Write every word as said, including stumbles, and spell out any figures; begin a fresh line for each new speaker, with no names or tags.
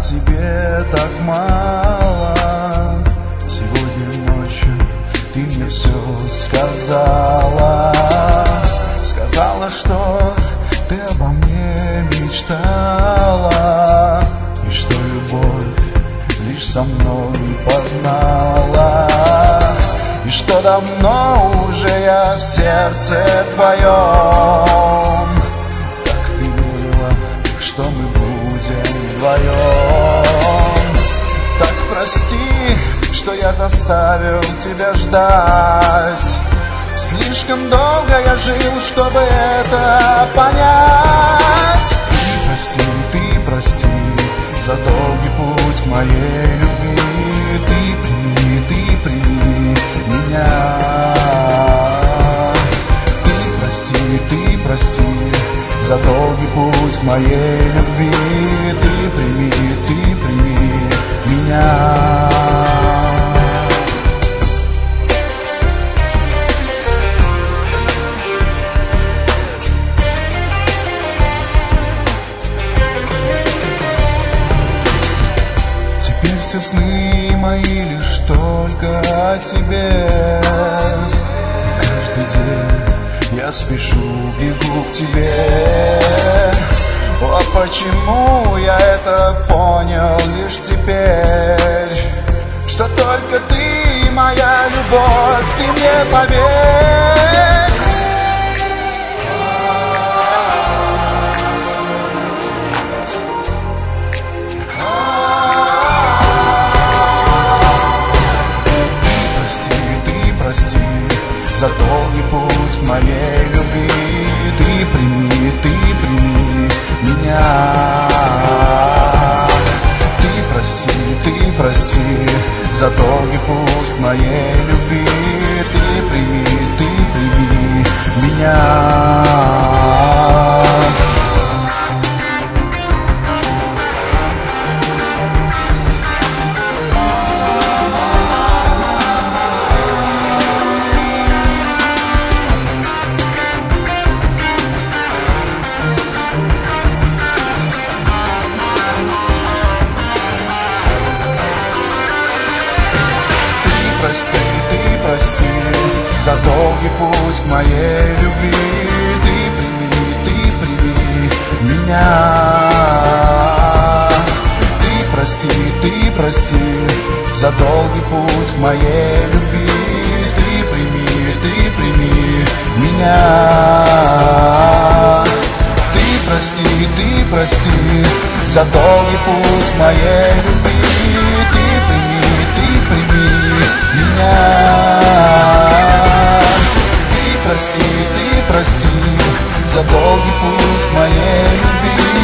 тебе так мало. Сегодня ночью ты мне все сказала. Сказала, что ты обо мне мечтала, и что любовь лишь со мной познала, и что давно уже я в сердце твоем. Так ты верила, что мы будем вдвоем. Так прости, что я заставил тебя ждать. Слишком долго я жил, чтобы это понять. Ты прости, ты прости за долгий путь к моей любви. Ты прими, ты прими меня. Ты прости, ты прости за долгий путь к моей любви. Ты прими, ты прими меня. Все сны мои лишь только о тебе. Каждый день я спешу, бегу к тебе. О, почему я это понял лишь теперь, что только ты моя любовь, ты мне поверь. За долгий путь к моей любви. Ты прими, ты прими меня. Ты прости, ты прости за долгий путь к моей любви. Ты прими, ты прими меня. Прости, ты прости за долгий путь к моей любви. Ты прими, ты прими меня. Ты прости, ты прости за долгий путь к моей любви. Ты прими, ты прими меня. Ты прости, ты прости за долгий путь к моей любви. Ты прими, ты прими меня. Ты прости, ты прости за долгий путь к моей любви.